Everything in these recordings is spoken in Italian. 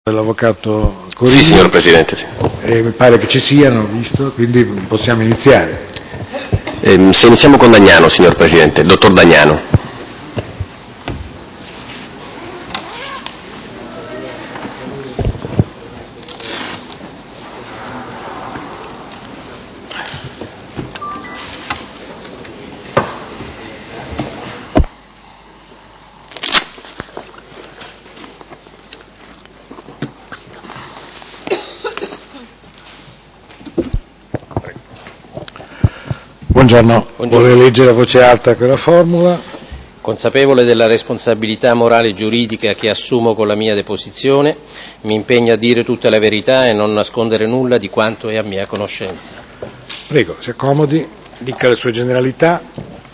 Dell'avvocato Corini. Sì, signor Presidente. Sì. Mi pare che ci siano, visto, quindi possiamo iniziare. Se iniziamo con Dagnano, signor Presidente, dottor Dagnano. Buongiorno. Vuole leggere a voce alta quella formula? Consapevole della responsabilità morale e giuridica che assumo con la mia deposizione, mi impegno a dire tutta la verità e non nascondere nulla di quanto è a mia conoscenza. Prego, si accomodi, dica le sue generalità.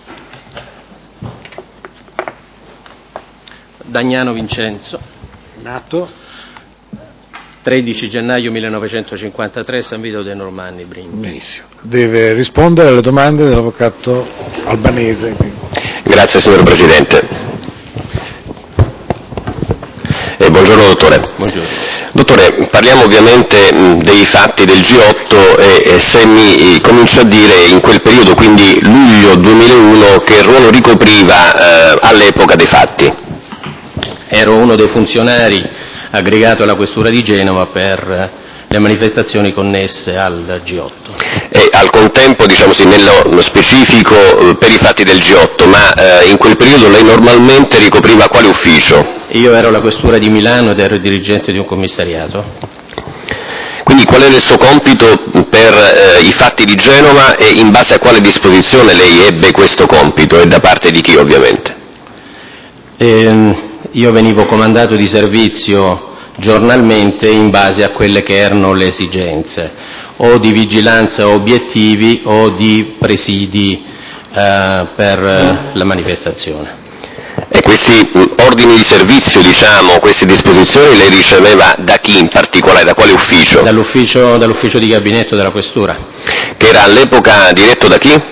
Dagnano Vincenzo. Nato? 13 gennaio 1953, San Vito dei Normanni, Brindisi. Benissimo. Deve rispondere alle domande dell'avvocato albanese. Grazie, signor Presidente. Buongiorno, dottore. Buongiorno. Dottore, parliamo ovviamente dei fatti del G8 e se mi comincia a dire in quel periodo, quindi luglio 2001, che ruolo ricopriva all'epoca dei fatti? Ero uno dei funzionari aggregato alla Questura di Genova per le manifestazioni connesse al G8. E al contempo, diciamo sì, nello specifico per i fatti del G8, ma in quel periodo lei normalmente ricopriva quale ufficio? Io ero alla Questura di Milano ed ero dirigente di un commissariato. Quindi qual era il suo compito per i fatti di Genova e in base a quale disposizione lei ebbe questo compito e da parte di chi ovviamente? Io venivo comandato di servizio giornalmente in base a quelle che erano le esigenze, o di vigilanza obiettivi o di presidi per la manifestazione. E questi ordini di servizio, diciamo, queste disposizioni le riceveva da chi in particolare, da quale ufficio? Dall'ufficio di gabinetto della Questura. Che era all'epoca diretto da chi?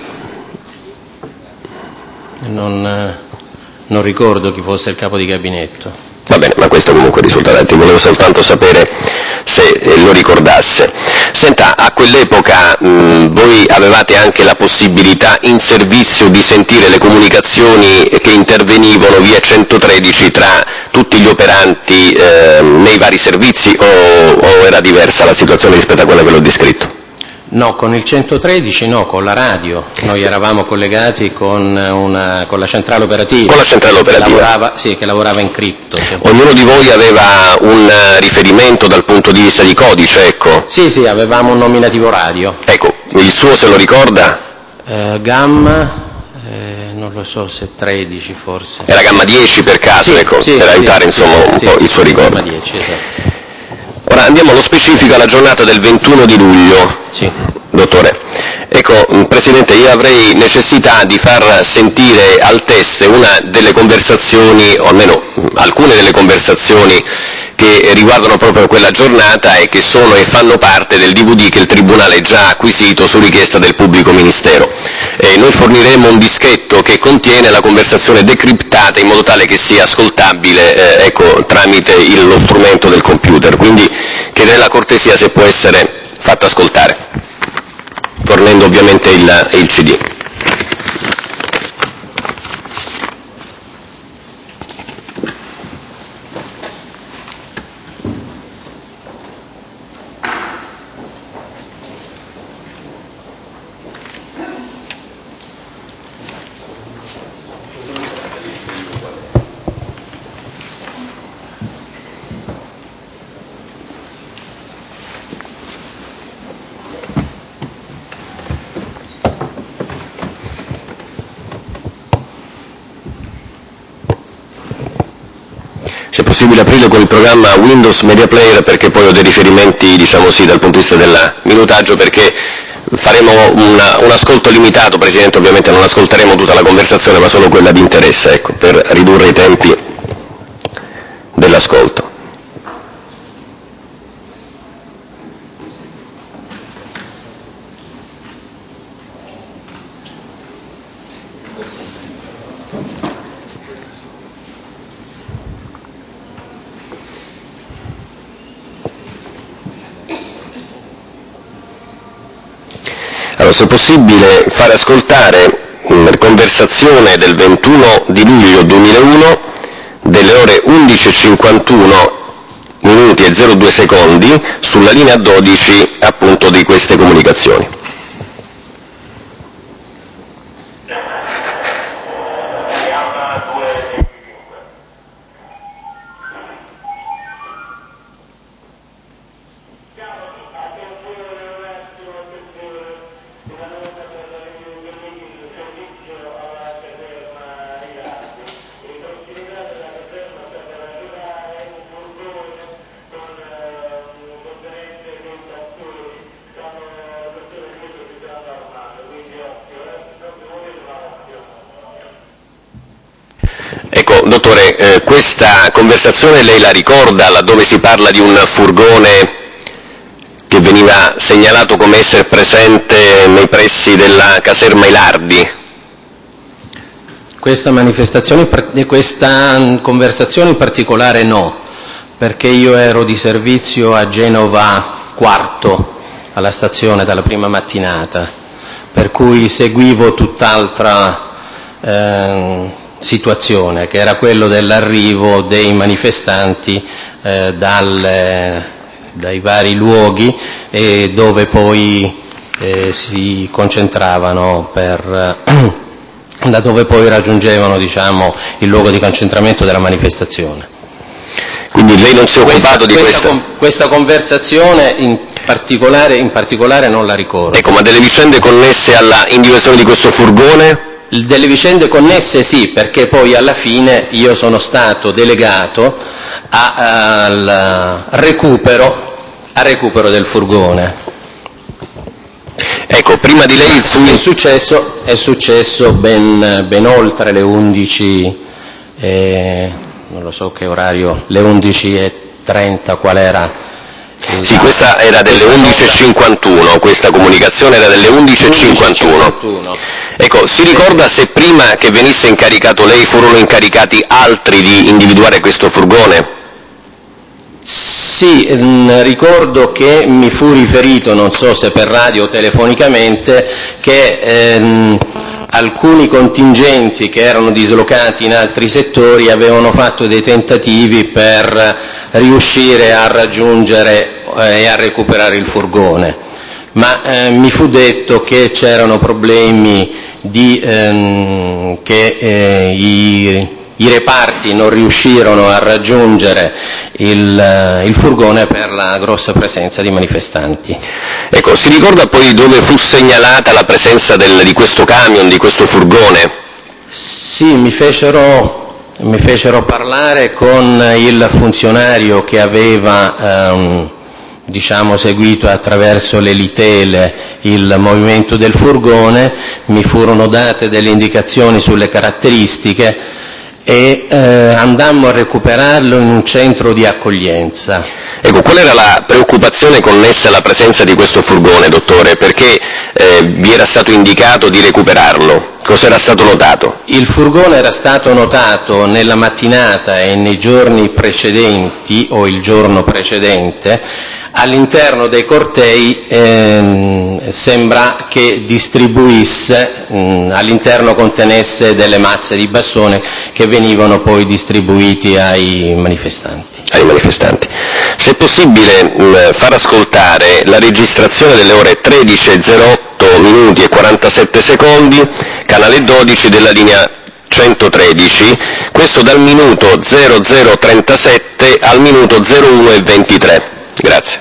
Non ricordo chi fosse il capo di gabinetto. Va bene, ma questo comunque risulta tanto, volevo soltanto sapere se lo ricordasse. Senta, a quell'epoca voi avevate anche la possibilità in servizio di sentire le comunicazioni che intervenivano via 113 tra tutti gli operanti nei vari servizi o era diversa la situazione rispetto a quella che l'ho descritto? No, con il 113 no, con la radio. Noi eravamo collegati con la centrale operativa. Con la centrale operativa? Che lavorava in cripto. Sì. Ognuno di voi aveva un riferimento dal punto di vista di codice, ecco? Sì, avevamo un nominativo radio. Ecco, il suo se lo ricorda? Gamma, non lo so se 13 forse. Era gamma 10 per caso, sì, ecco, sì, per aiutare insomma un po' il suo ricordo. Gamma 10, esatto. Ora andiamo allo specifico alla giornata del 21 di luglio, sì. Dottore. Ecco, Presidente, io avrei necessità di far sentire al test una delle conversazioni, o almeno alcune delle conversazioni che riguardano proprio quella giornata e che sono e fanno parte del DVD che il Tribunale ha già acquisito su richiesta del Pubblico Ministero. Noi forniremo un dischetto che contiene la conversazione decriptata in modo tale che sia ascoltabile ecco, tramite lo strumento del computer, quindi chiederei la cortesia se può essere fatta ascoltare, fornendo ovviamente il CD. Se è possibile aprirlo con il programma Windows Media Player, perché poi ho dei riferimenti, diciamo sì, dal punto di vista del minutaggio, perché faremo un ascolto limitato, Presidente, ovviamente non ascolteremo tutta la conversazione, ma solo quella di interesse, ecco, per ridurre i tempi dell'ascolto. se è possibile fare ascoltare una conversazione del 21 di luglio 2001 delle ore 11:51 minuti e 02 secondi sulla linea 12 appunto di queste comunicazioni. Ecco, dottore, questa conversazione lei la ricorda, laddove si parla di un furgone che veniva segnalato come essere presente nei pressi della caserma Ilardi? Questa conversazione in particolare no, perché io ero di servizio a Genova Quarto, alla stazione dalla prima mattinata, per cui seguivo tutt'altra situazione, che era quello dell'arrivo dei manifestanti dai vari luoghi e dove poi si concentravano da dove poi raggiungevano, diciamo, il luogo di concentramento della manifestazione. Quindi lei non si è occupato di questa? Questa conversazione in particolare non la ricordo. Ecco, ma delle vicende connesse alla individuazione di questo furgone? Delle vicende connesse sì, perché poi alla fine io sono stato delegato al recupero del furgone. Ecco, prima di lei fu... È successo ben oltre le 11, non lo so che orario, le 11:30 qual era? Sì, questa era delle 11:51, questa comunicazione era delle 11:51. Ecco, si ricorda se prima che venisse incaricato lei furono incaricati altri di individuare questo furgone? Sì, ricordo che mi fu riferito, non so se per radio o telefonicamente, che alcuni contingenti che erano dislocati in altri settori avevano fatto dei tentativi per riuscire a raggiungere e a recuperare il furgone, ma mi fu detto che c'erano problemi che i reparti non riuscirono a raggiungere il furgone per la grossa presenza di manifestanti. Ecco, si ricorda poi dove fu segnalata la presenza di questo camion, di questo furgone? Sì, mi fecero parlare con il funzionario che aveva seguito attraverso le litele il movimento del furgone, mi furono date delle indicazioni sulle caratteristiche e andammo a recuperarlo in un centro di accoglienza. Ecco, qual era la preoccupazione connessa alla presenza di questo furgone, dottore? Perché vi era stato indicato di recuperarlo? Cosa era stato notato? Il furgone era stato notato nella mattinata e nei giorni precedenti, o il giorno precedente, all'interno dei cortei sembra che distribuisse, all'interno contenesse delle mazze di bastone che venivano poi distribuiti ai manifestanti. Se è possibile far ascoltare la registrazione delle ore 13:08 minuti e 47 secondi, canale 12 della linea 113, questo dal minuto 00:37 al minuto 01:23. Grazie.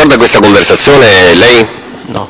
ricorda questa conversazione lei? No.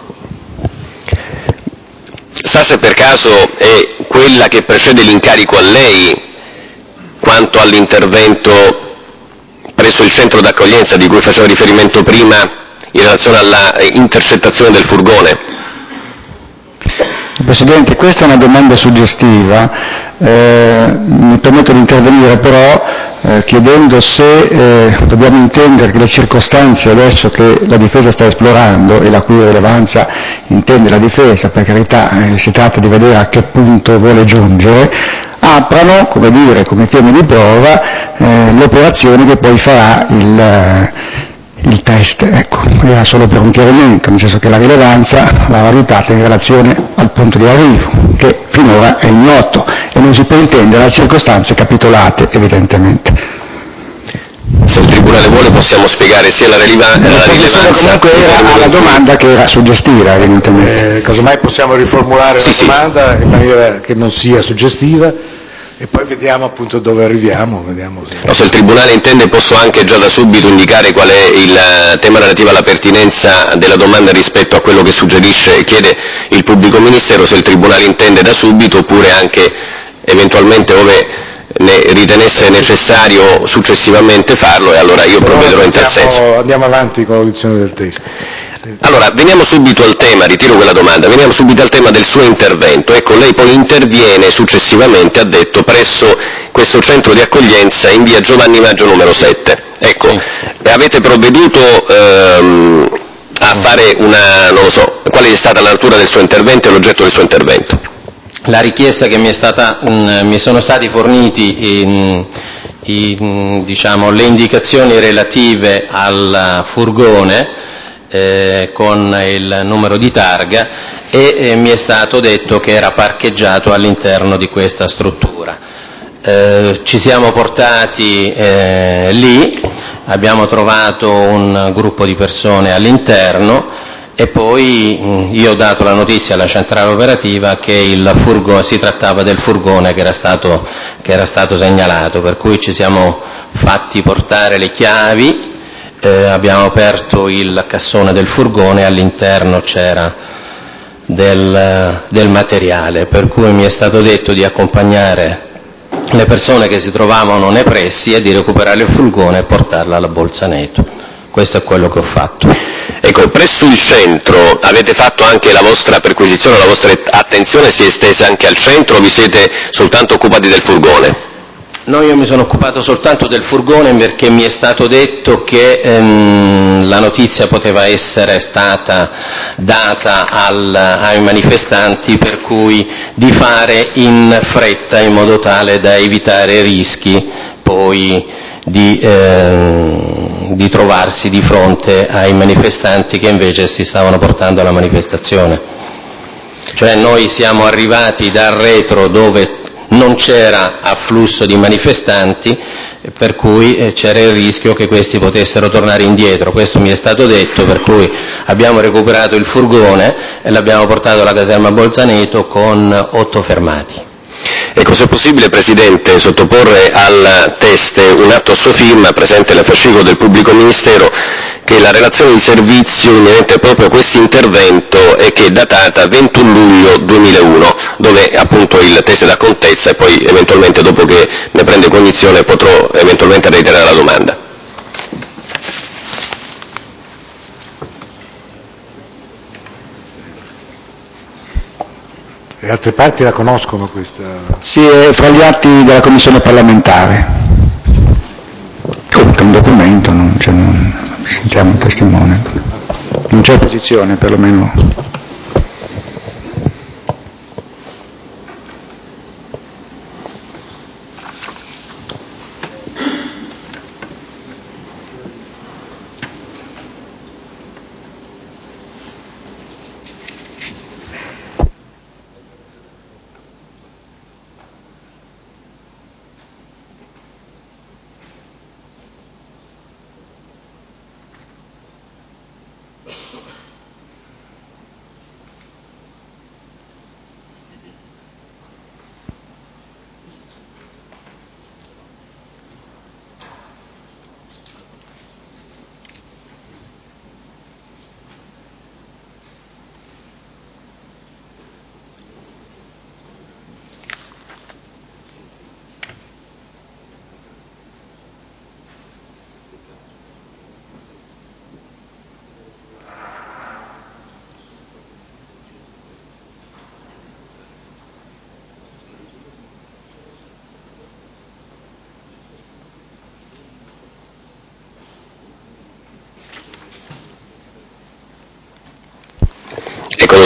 Sa se per caso è quella che precede l'incarico a lei quanto all'intervento presso il centro d'accoglienza di cui faceva riferimento prima in relazione alla intercettazione del furgone? Presidente, questa è una domanda suggestiva, mi permetto di intervenire però chiedendo se dobbiamo intendere che le circostanze adesso che la difesa sta esplorando e la cui rilevanza intende la difesa, per carità si tratta di vedere a che punto vuole giungere, aprano, come dire, come temi di prova le operazioni che poi farà il test. Ecco, era solo per un chiarimento, nel senso che la rilevanza va valutata in relazione al punto di arrivo, che finora è ignoto e non si può intendere a circostanze capitolate, evidentemente. Se il Tribunale vuole possiamo spiegare sia la rilevanza... Comunque era alla domanda che era suggestiva, evidentemente. Casomai possiamo riformulare la domanda in maniera che non sia suggestiva e poi vediamo appunto dove arriviamo. Se il Tribunale intende posso anche già da subito indicare qual è il tema relativo alla pertinenza della domanda rispetto a quello che suggerisce e chiede il Pubblico Ministero, se il Tribunale intende da subito oppure anche eventualmente ove ne ritenesse necessario successivamente farlo, e allora io provvederò in tal senso. Andiamo avanti con l'audizione del testo. Allora, veniamo subito al tema, ritiro quella domanda, veniamo subito al tema del suo intervento. Ecco, lei poi interviene successivamente, ha detto, presso questo centro di accoglienza in via Giovanni Maggio numero 7. Ecco, sì. Avete provveduto a fare non lo so, qual è stata la natura del suo intervento e l'oggetto del suo intervento? La richiesta che mi sono stati forniti diciamo, le indicazioni relative al furgone con il numero di targa e mi è stato detto che era parcheggiato all'interno di questa struttura. Ci siamo portati lì, abbiamo trovato un gruppo di persone all'interno e poi io ho dato la notizia alla centrale operativa che si trattava del furgone che era stato segnalato, per cui ci siamo fatti portare le chiavi, abbiamo aperto il cassone del furgone e all'interno c'era del materiale, per cui mi è stato detto di accompagnare le persone che si trovavano nei pressi e di recuperare il furgone e portarla alla Bolzaneto. Questo è quello che ho fatto. Ecco, presso il centro avete fatto anche la vostra perquisizione, la vostra attenzione si è estesa anche al centro o vi siete soltanto occupati del furgone? No, io mi sono occupato soltanto del furgone perché mi è stato detto che la notizia poteva essere stata data ai manifestanti, per cui di fare in fretta in modo tale da evitare rischi poi di trovarsi di fronte ai manifestanti che invece si stavano portando alla manifestazione. Cioè noi siamo arrivati dal retro dove non c'era afflusso di manifestanti, per cui c'era il rischio che questi potessero tornare indietro. Questo mi è stato detto, per cui abbiamo recuperato il furgone e l'abbiamo portato alla caserma Bolzaneto con 8 fermati. Ecco, se è possibile, Presidente, sottoporre al teste un atto a sua firma presente nel fascicolo del Pubblico Ministero che è la relazione di servizio inerente proprio a questo intervento e che è datata 21 luglio 2001, dove appunto il teste dà contezza e poi eventualmente dopo che ne prende cognizione potrò eventualmente reiterare la domanda. Le altre parti la conoscono questa? Sì, è fra gli atti della Commissione parlamentare. Comunque è un documento, sentiamo un testimone. Non c'è opposizione, perlomeno.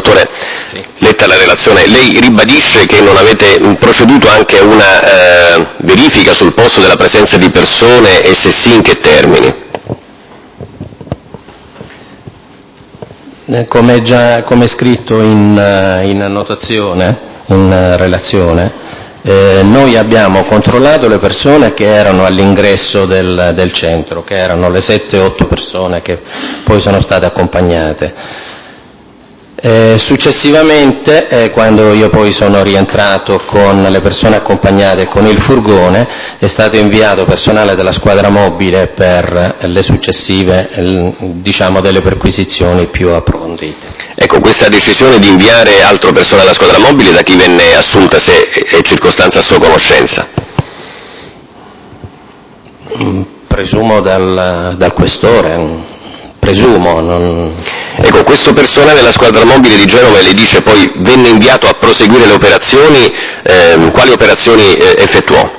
Dottore, letta la relazione, lei ribadisce che non avete proceduto anche a una verifica sul posto della presenza di persone e se sì in che termini? Come scritto in annotazione, in relazione, noi abbiamo controllato le persone che erano all'ingresso del centro, che erano le 7-8 persone che poi sono state accompagnate. Successivamente, quando io poi sono rientrato con le persone accompagnate con il furgone, è stato inviato personale della squadra mobile per le successive, diciamo, delle perquisizioni più approfondite. Ecco, questa decisione di inviare altro personale della squadra mobile da chi venne assunta, se è circostanza a sua conoscenza? Presumo dal questore. Presumo. Ecco, questo personale della squadra mobile di Genova, lei dice poi venne inviato a proseguire le operazioni, quali operazioni effettuò?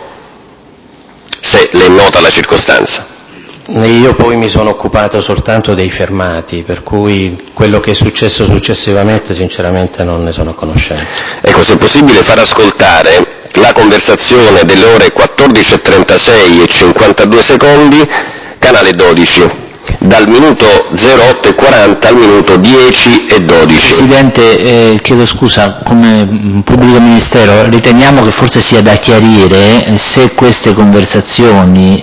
Se le è nota la circostanza. Io poi mi sono occupato soltanto dei fermati, per cui quello che è successo successivamente sinceramente non ne sono a conoscenza. Ecco, se è possibile far ascoltare la conversazione delle ore 14:36 e 52 secondi, canale 12. Dal minuto 08:40 al minuto 10:12. Presidente, chiedo scusa, come pubblico ministero riteniamo che forse sia da chiarire se queste conversazioni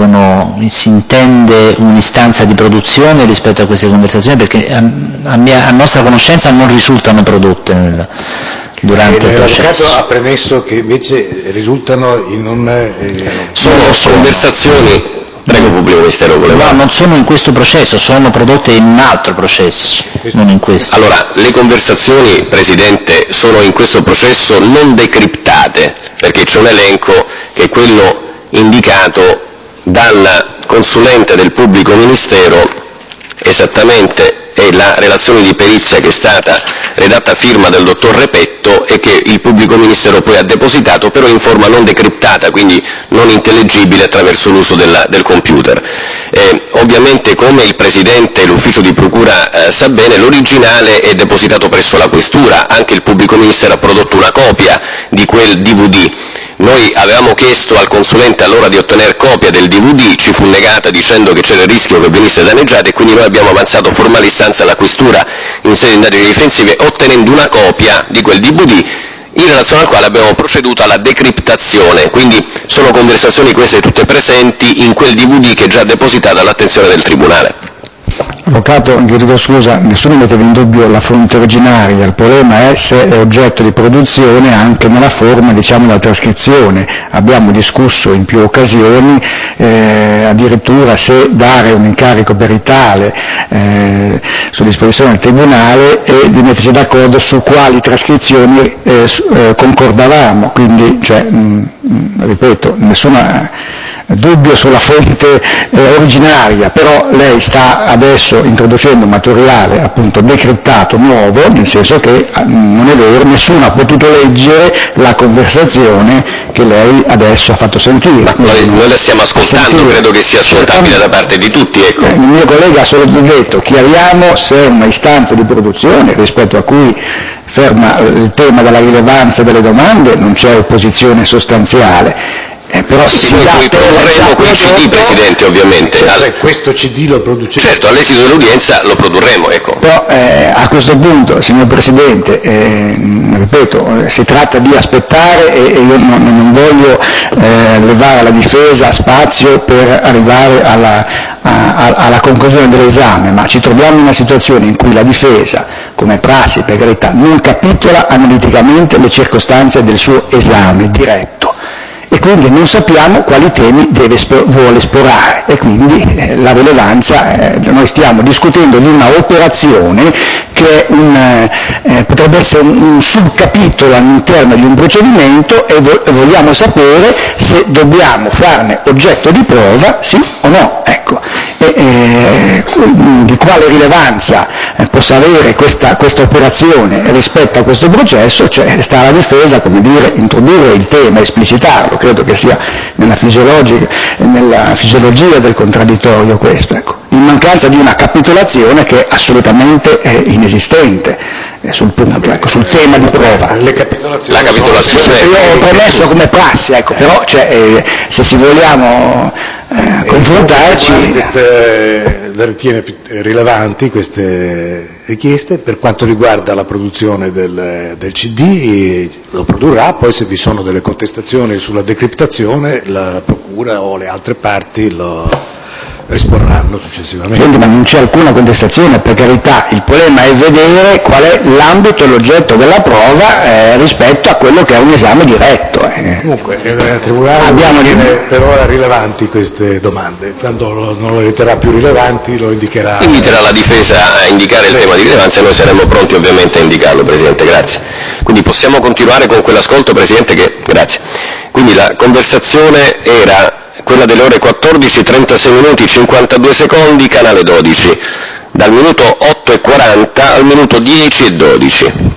si intende un'istanza di produzione rispetto a queste conversazioni, perché a nostra conoscenza non risultano prodotte durante il processo. L'avvocato ha premesso che invece risultano in un... Sono conversazioni... Prego, pubblico ministero. No, non sono in questo processo, sono prodotte in un altro processo, non in questo. Allora, le conversazioni, Presidente, sono in questo processo non decriptate, perché c'è un elenco che è quello indicato dal consulente del pubblico ministero, esattamente è la relazione di perizia che è stata redatta a firma del dottor Repetto e che il pubblico ministero poi ha depositato, però in forma non decriptata, quindi non intellegibile attraverso l'uso del computer. Ovviamente, come il Presidente e l'ufficio di procura sa bene, l'originale è depositato presso la questura, anche il pubblico ministero ha prodotto una copia di quel DVD. Noi avevamo chiesto al consulente allora di ottenere copia del DVD, ci fu negata dicendo che c'era il rischio che venisse danneggiata e quindi noi abbiamo avanzato formale istanza alla questura in sede di indagini difensive ottenendo una copia di quel DVD in relazione al quale abbiamo proceduto alla decriptazione, quindi sono conversazioni queste tutte presenti in quel DVD che è già depositato all'attenzione del Tribunale. Avvocato, chiedo scusa, nessuno metteva in dubbio la fonte originaria, il problema è se è oggetto di produzione anche nella forma, diciamo, della trascrizione. Abbiamo discusso in più occasioni addirittura se dare un incarico peritale su disposizione del Tribunale e di metterci d'accordo su quali trascrizioni concordavamo, quindi, ripeto, nessuno dubbio sulla fonte originaria, però lei sta adesso introducendo materiale appunto decriptato nuovo, nel senso che non è vero, nessuno ha potuto leggere la conversazione che lei adesso ha fatto sentire. Ma noi la stiamo ascoltando, credo che sia ascoltabile da parte di tutti. Ecco. Il mio collega ha solo detto, chiariamo se è una istanza di produzione rispetto a cui ferma il tema della rilevanza delle domande, non c'è opposizione sostanziale. Però sì, noi produrremo quel CD, Presidente, ovviamente. Questo CD lo produce? Certo, all'esito dell'udienza lo produrremo, ecco. Però a questo punto, signor Presidente, ripeto, si tratta di aspettare e io non voglio levare alla difesa spazio per arrivare alla conclusione dell'esame, ma ci troviamo in una situazione in cui la difesa, come prassi per carità, non capitola analiticamente le circostanze del suo esame diretto. E quindi non sappiamo quali temi vuole esplorare e quindi la rilevanza, noi stiamo discutendo di una operazione che potrebbe essere un subcapitolo all'interno di un procedimento e vogliamo sapere se dobbiamo farne oggetto di prova, sì o no. Ecco. Di quale rilevanza possa avere questa operazione rispetto a questo processo, cioè sta alla difesa, come dire, introdurre il tema, esplicitarlo, credo che sia nella fisiologia del contraddittorio questo, ecco. In mancanza di una capitolazione che è assolutamente inesistente. sul punto, ecco, sul tema di prova. Le capitolazioni. La capitolazione. Io ho premesso come prassi, ecco, però se si vogliamo confrontarci. Queste le ritiene rilevanti queste richieste. Per quanto riguarda la produzione del CD, lo produrrà, poi se vi sono delle contestazioni sulla decriptazione la procura o le altre parti lo esporranno successivamente. Quindi, ma non c'è alcuna contestazione, per carità, il problema è vedere qual è l'ambito e l'oggetto della prova rispetto a quello che è un esame diretto. Comunque il Tribunale Abbiamo per ora rilevanti queste domande, quando non le riterrà più rilevanti lo indicherà. Inviterà la difesa a indicare il tema di rilevanza e noi saremo pronti ovviamente a indicarlo, Presidente, grazie. Quindi possiamo continuare con quell'ascolto, Presidente, grazie. Quindi la conversazione era quella delle ore 14, 36 minuti, 52 secondi, canale 12, dal minuto 8:40 al minuto 10:12.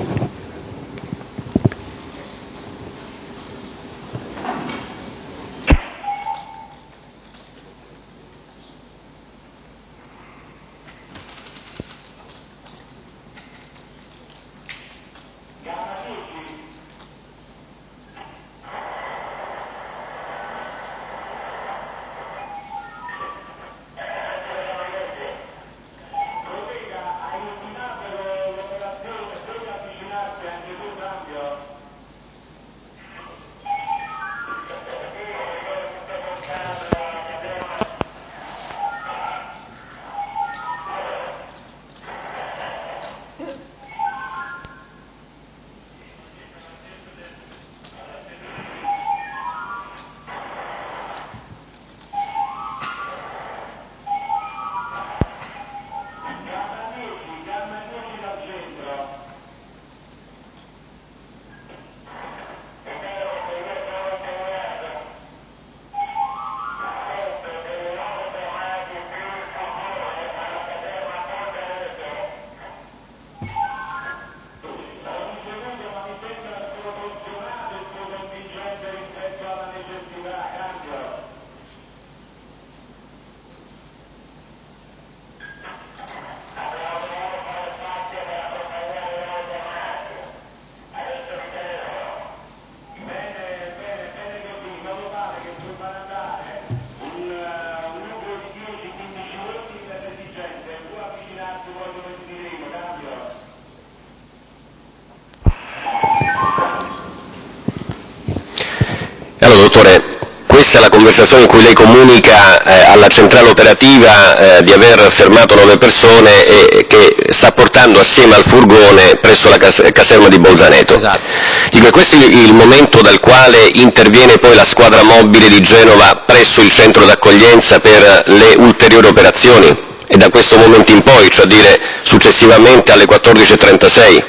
Allora, dottore, questa è la conversazione in cui lei comunica alla centrale operativa di aver fermato 9 persone e che sta portando assieme al furgone presso la caserma di Bolzaneto. Esatto. Dico, questo è il momento dal quale interviene poi la squadra mobile di Genova presso il centro d'accoglienza per le ulteriori operazioni? E da questo momento in poi, cioè a dire successivamente alle 14:36?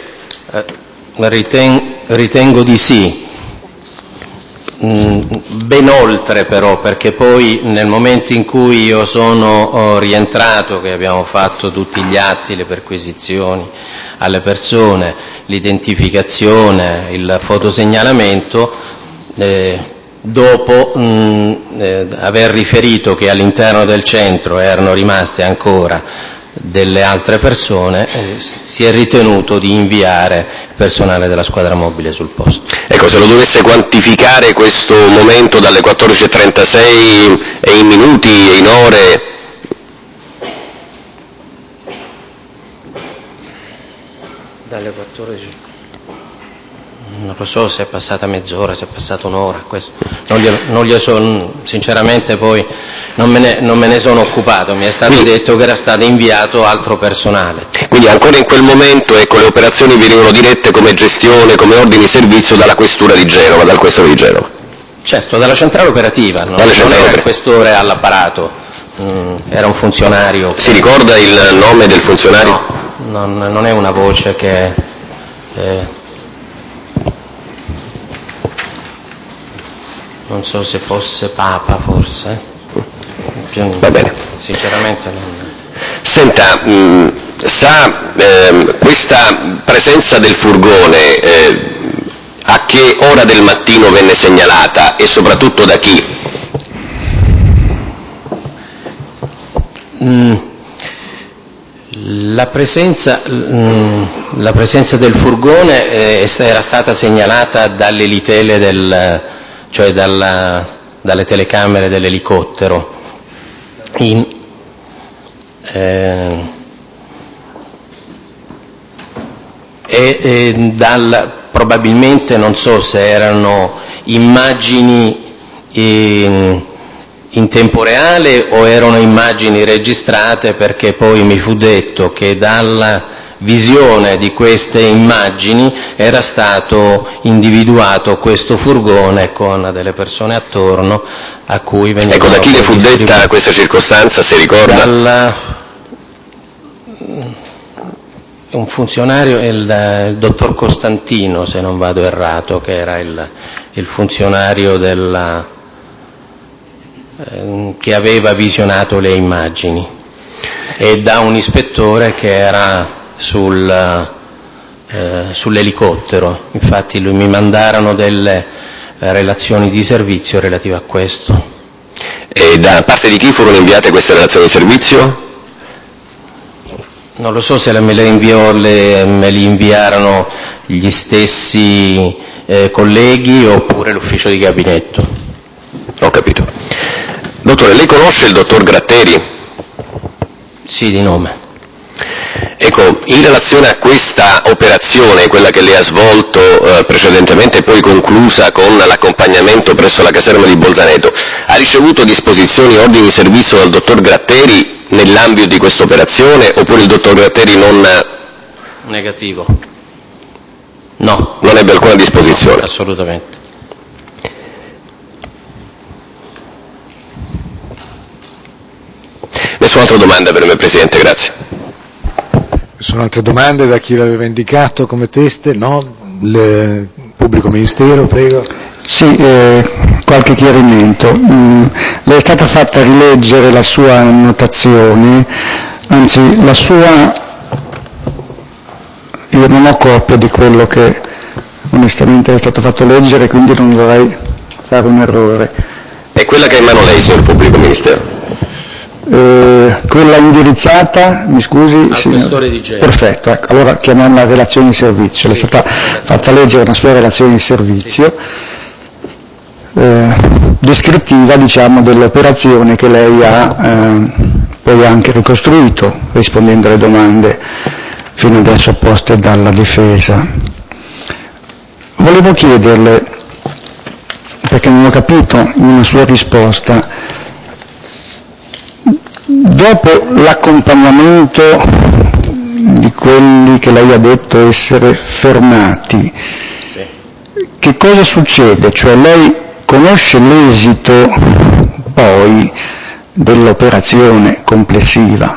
Ritengo di sì. Ben oltre però, perché poi nel momento in cui io sono rientrato, che abbiamo fatto tutti gli atti, le perquisizioni alle persone, l'identificazione, il fotosegnalamento, dopo aver riferito che all'interno del centro erano rimaste ancora delle altre persone, si è ritenuto di inviare il personale della squadra mobile sul posto. Ecco, se lo dovesse quantificare questo momento dalle 14:36 e in minuti e in ore? Dalle 14. Non lo so se è passata mezz'ora, se è passata un'ora, questo non gli sono, sinceramente poi non me ne sono occupato, mi è stato detto che era stato inviato altro personale. Quindi ancora in quel momento le operazioni venivano dirette come gestione, come ordini servizio dalla questura di Genova, dal questore di Genova? Certo, dalla centrale operativa, non era il questore all'apparato, era un funzionario. Si ricorda il nome del funzionario? No, non è una voce che... non so se fosse Papa, forse. Va bene. Sinceramente non... Senta, questa presenza del furgone a che ora del mattino venne segnalata e soprattutto da chi? La presenza del furgone era stata segnalata dalle litele cioè dalle telecamere dell'elicottero. Probabilmente, non so se erano immagini in tempo reale o erano immagini registrate, perché poi mi fu detto che dalla visione di queste immagini era stato individuato questo furgone con delle persone attorno a cui venivano... Ecco, da chi le fu detta questa circostanza, se ricorda? Un funzionario, il dottor Costantino, se non vado errato, che era il funzionario che aveva visionato le immagini, e da un ispettore che era sull'elicottero. Infatti mi mandarono delle relazioni di servizio relative a questo. E da parte di chi furono inviate queste relazioni di servizio? Non lo so se me le inviarono gli stessi colleghi oppure l'ufficio di gabinetto. Ho capito. Dottore, lei conosce il dottor Gratteri? Sì, di nome. Ecco, in relazione a questa operazione, quella che lei ha svolto precedentemente e poi conclusa con l'accompagnamento presso la caserma di Bolzaneto, ha ricevuto disposizioni e ordini di servizio dal dottor Gratteri nell'ambito di questa operazione, oppure il dottor Gratteri non... Negativo. No. Non ebbe alcuna disposizione? No, assolutamente. Nessun'altra domanda per me, Presidente, grazie. Sono altre domande da chi l'aveva indicato come teste? No? Il pubblico ministero, prego. Sì, qualche chiarimento. Le è stata fatta rileggere la sua annotazione, anzi la sua... Io non ho copia di quello che onestamente le è stato fatto leggere, quindi non vorrei fare un errore. È quella che ha in mano lei, signor pubblico ministero? Quella indirizzata, mi scusi? Al questore di Genova. Perfetto, ecco, allora chiamiamola relazione di servizio. Le è stata fatta leggere una sua relazione di servizio, descrittiva, diciamo, dell'operazione che lei ha poi anche ricostruito, rispondendo alle domande fino adesso poste dalla difesa. Volevo chiederle, perché non ho capito in una sua risposta, dopo l'accompagnamento di quelli che lei ha detto essere fermati, che cosa succede? Cioè lei conosce l'esito poi dell'operazione complessiva?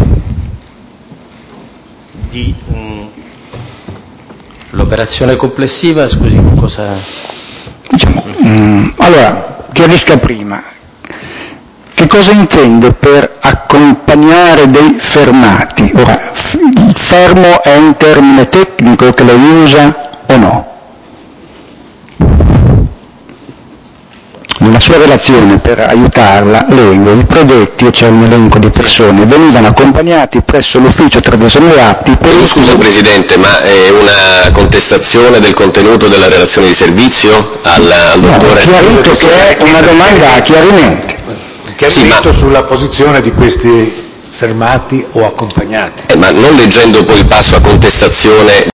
L'operazione complessiva, scusi, cosa... Diciamo, allora, chiarisca prima. Che cosa intende per accompagnare dei fermati? Ora, il fermo è un termine tecnico che lei usa o no? Nella sua relazione, per aiutarla, leggo: i predetti, e c'è un elenco di persone, venivano accompagnati presso l'ufficio traduzione atti per... Scusa Presidente, ma è una contestazione del contenuto della relazione di servizio al dottore? No, chiarito che è una domanda a chiarimento. Chiarimento sulla posizione di questi fermati o accompagnati. Ma non leggendo poi il passo a contestazione